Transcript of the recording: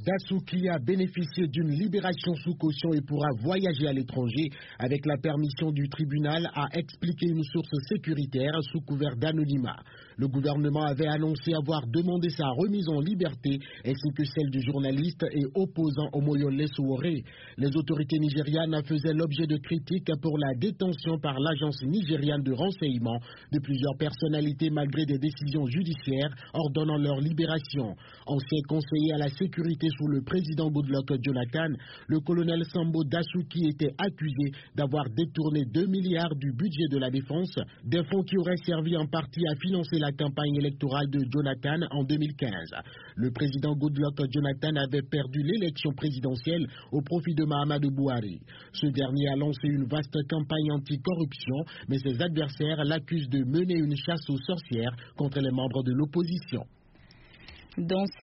Dasuki a bénéficié d'une libération sous caution et pourra voyager à l'étranger avec la permission du tribunal, a expliqué une source sécuritaire sous couvert d'anonymat. Le gouvernement avait annoncé avoir demandé sa remise en liberté ainsi que celle du journaliste et opposant Omoyole Sowore. Les autorités nigérianes faisaient l'objet de critiques pour la détention par l'agence nigériane de renseignement de plusieurs personnalités malgré des décisions judiciaires ordonnant leur libération. Ancien conseiller à la sécurité sous le président Goodluck Jonathan, le colonel Sambo Dasuki était accusé d'avoir détourné 2 milliards du budget de la défense, des fonds qui auraient servi en partie à financer la campagne électorale de Jonathan en 2015. Le président Goodluck Jonathan avait perdu l'élection présidentielle au profit de Mahamadou Buhari. Ce dernier a lancé une vaste campagne anti-corruption, mais ses adversaires l'accusent de mener une chasse aux sorcières contre les membres de l'opposition.